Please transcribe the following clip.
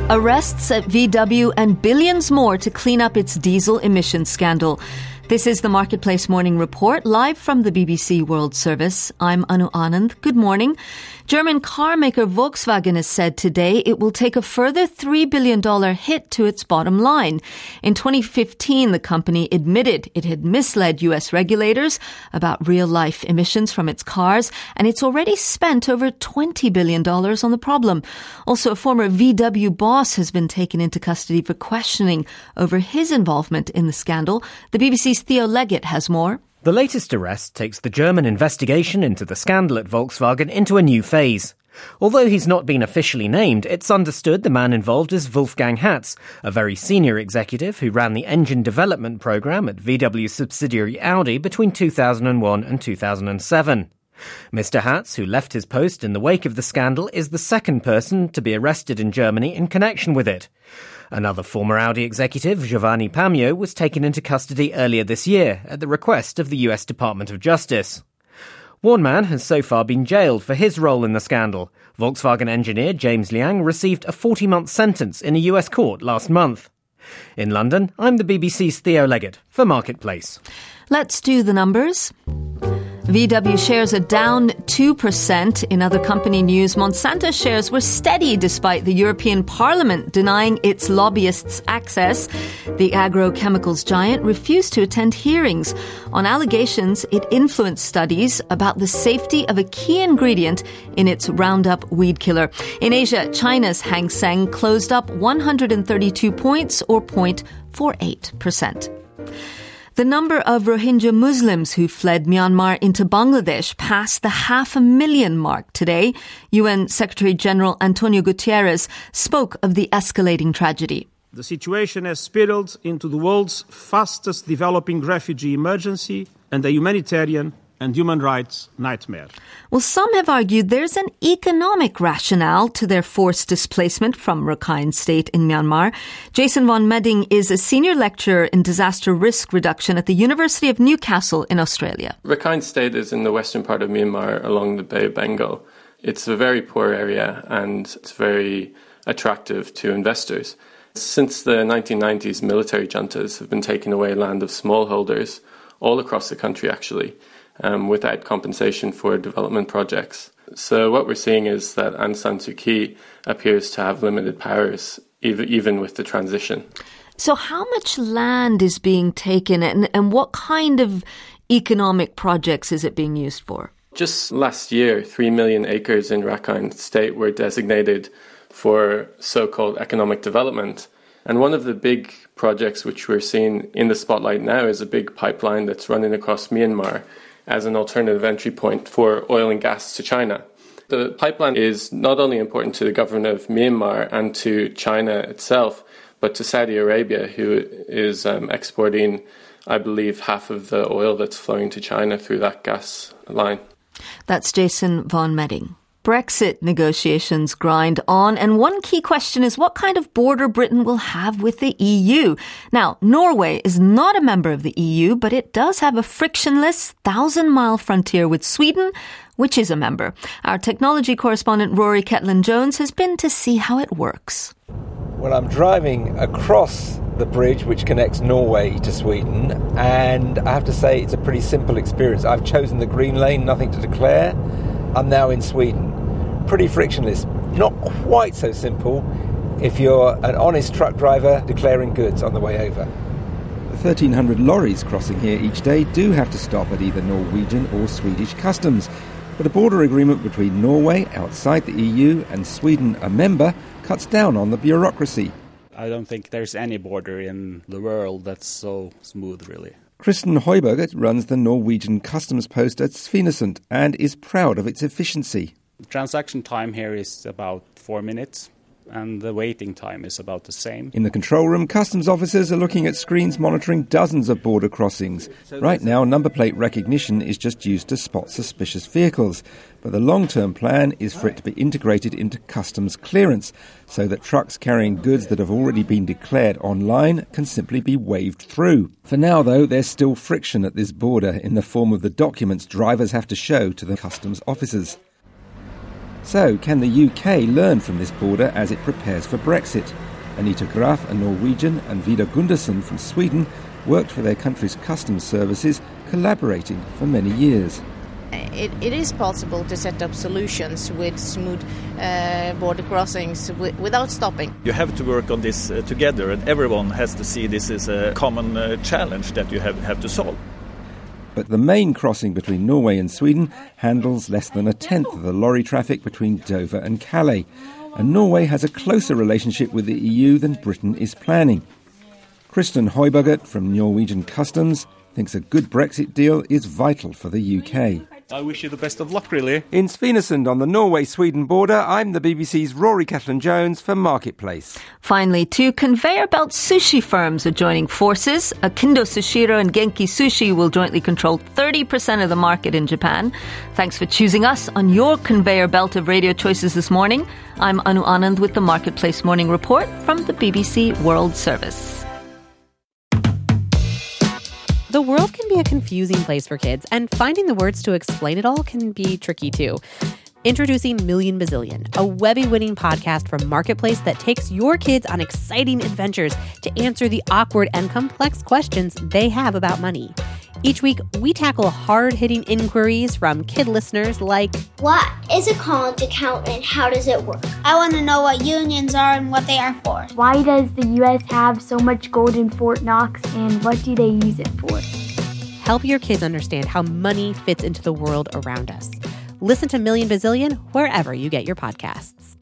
Arrests at VW and billions more to clean up its diesel emissions scandal. This is the Marketplace Morning Report, live from the BBC World Service. I'm Anu Anand. Good morning. German car maker Volkswagen has said today it will take a further $3 billion hit to its bottom line. In 2015, the company admitted it had misled U.S. regulators about real-life emissions from its cars, and it's already spent over $20 billion on the problem. Also, a former VW boss has been taken into custody for questioning over his involvement in the scandal. The BBC's Theo Leggett has more. The latest arrest takes the German investigation into the scandal at Volkswagen into a new phase. Although he's not been officially named, it's understood the man involved is Wolfgang Hatz, a very senior executive who ran the engine development program at VW subsidiary Audi between 2001 and 2007. Mr. Hatz, who left his post in the wake of the scandal, is the second person to be arrested in Germany in connection with it. Another former Audi executive, Giovanni Pamio, was taken into custody earlier this year at the request of the US Department of Justice. One man has so far been jailed for his role in the scandal. Volkswagen engineer James Liang received a 40-month sentence in a US court last month. In London, I'm the BBC's Theo Leggett for Marketplace. Let's do the numbers. VW shares are down 2%. In other company news, Monsanto shares were steady despite the European Parliament denying its lobbyists access. The agrochemicals giant refused to attend hearings on allegations it influenced studies about the safety of a key ingredient in its Roundup weed killer. In Asia, China's Hang Seng closed up 132 points or 0.48%. The number of Rohingya Muslims who fled Myanmar into Bangladesh passed the 500,000 mark today. UN Secretary-General Antonio Guterres spoke of the escalating tragedy. The situation has spiraled into the world's fastest developing refugee emergency and a humanitarian and human rights nightmare. Well, some have argued there's an economic rationale to their forced displacement from Rakhine State in Myanmar. Jason von Medding is a senior lecturer in disaster risk reduction at the University of Newcastle in Australia. Rakhine State is in the western part of Myanmar along the Bay of Bengal. It's a very poor area and it's very attractive to investors. Since the 1990s, military juntas have been taking away land of smallholders all across the country, actually. Without compensation for development projects. So what we're seeing is that Aung San Suu Kyi appears to have limited powers, even with the transition. So how much land is being taken and what kind of economic projects is it being used for? Just last year, 3 million acres in Rakhine State were designated for so-called economic development. And one of the big projects which we're seeing in the spotlight now is a big pipeline that's running across Myanmar as an alternative entry point for oil and gas to China. The pipeline is not only important to the government of Myanmar and to China itself, but to Saudi Arabia, who is exporting, I believe, half of the oil that's flowing to China through that gas line. That's Jason von Medding. Brexit negotiations grind on, and one key question is what kind of border Britain will have with the EU. Now, Norway is not a member of the EU, but it does have a frictionless 1,000-mile frontier with Sweden, which is a member. Our technology correspondent Rory Ketland-Jones has been to see how it works. Well, I'm driving across the bridge which connects Norway to Sweden, and I have to say it's a pretty simple experience. I've chosen the green lane, nothing to declare. I'm now in Sweden. Pretty frictionless. Not quite so simple if you're an honest truck driver declaring goods on the way over. The 1,300 lorries crossing here each day do have to stop at either Norwegian or Swedish customs. But a border agreement between Norway, outside the EU, and Sweden, a member, cuts down on the bureaucracy. I don't think there's any border in the world that's so smooth, really. Kristen Højberget runs the Norwegian customs post at Svinesund and is proud of its efficiency. The transaction time here is about 4 minutes, and the waiting time is about the same. In the control room, customs officers are looking at screens monitoring dozens of border crossings. Right now, number plate recognition is just used to spot suspicious vehicles. But the long-term plan is for it to be integrated into customs clearance, so that trucks carrying goods that have already been declared online can simply be waved through. For now, though, there's still friction at this border in the form of the documents drivers have to show to the customs officers. So, can the UK learn from this border as it prepares for Brexit? Anita Graf, a Norwegian, and Vidar Gundersen from Sweden worked for their country's customs services, collaborating for many years. It is possible to set up solutions with smooth border crossings without stopping. You have to work on this together, and everyone has to see this as a common challenge that you have to solve. But the main crossing between Norway and Sweden handles less than a tenth of the lorry traffic between Dover and Calais. And Norway has a closer relationship with the EU than Britain is planning. Kristen Højbjerg from Norwegian Customs thinks a good Brexit deal is vital for the UK. I wish you the best of luck, really. In Svinesund on the Norway-Sweden border, I'm the BBC's Rory Catlin-Jones for Marketplace. Finally, 2 conveyor belt sushi firms are joining forces. Akindo Sushiro and Genki Sushi will jointly control 30% of the market in Japan. Thanks for choosing us on your conveyor belt of radio choices this morning. I'm Anu Anand with the Marketplace Morning Report from the BBC World Service. The world can be a confusing place for kids, and finding the words to explain it all can be tricky too. Introducing Million Bazillion, a Webby-winning podcast from Marketplace that takes your kids on exciting adventures to answer the awkward and complex questions they have about money. Each week, we tackle hard-hitting inquiries from kid listeners like, what is a college account and how does it work? I want to know what unions are and what they are for. Why does the U.S. have so much gold in Fort Knox and what do they use it for? Help your kids understand how money fits into the world around us. Listen to Million Bazillion wherever you get your podcasts.